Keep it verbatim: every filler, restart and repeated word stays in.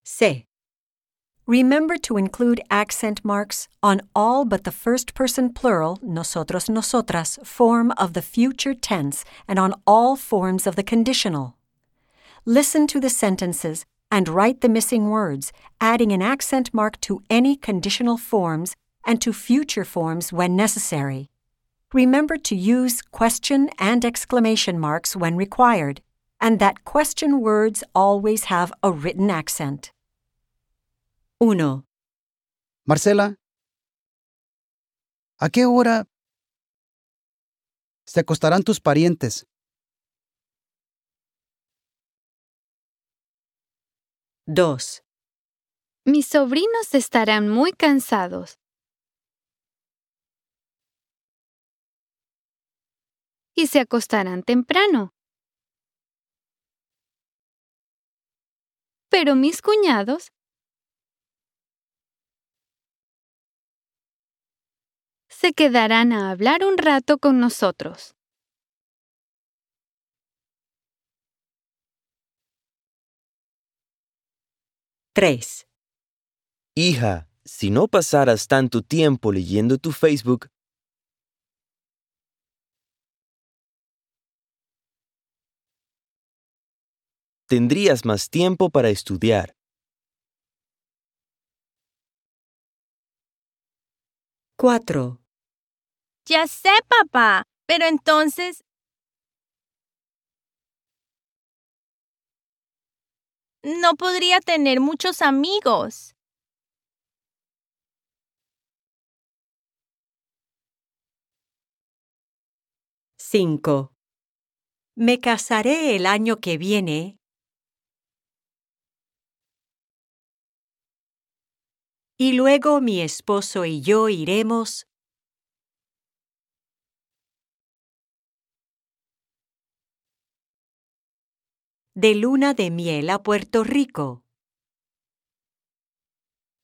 C. Remember to include accent marks on all but the first-person plural, nosotros, nosotras, form of the future tense and on all forms of the conditional. Listen to the sentences and write the missing words, adding an accent mark to any conditional forms and to future forms when necessary. Remember to use question and exclamation marks when required, and that question words always have a written accent. Uno. Marcela, ¿a qué hora se acostarán tus parientes? Dos. Mis sobrinos estarán muy cansados. Y se acostarán temprano. Pero mis cuñados se quedarán a hablar un rato con nosotros. Tres. Hija, si no pasaras tanto tiempo leyendo tu Facebook, tendrías más tiempo para estudiar. Cuatro. Ya sé, papá, pero entonces... no podría tener muchos amigos. Cinco. Me casaré el año que viene y luego mi esposo y yo iremos de luna de miel a Puerto Rico.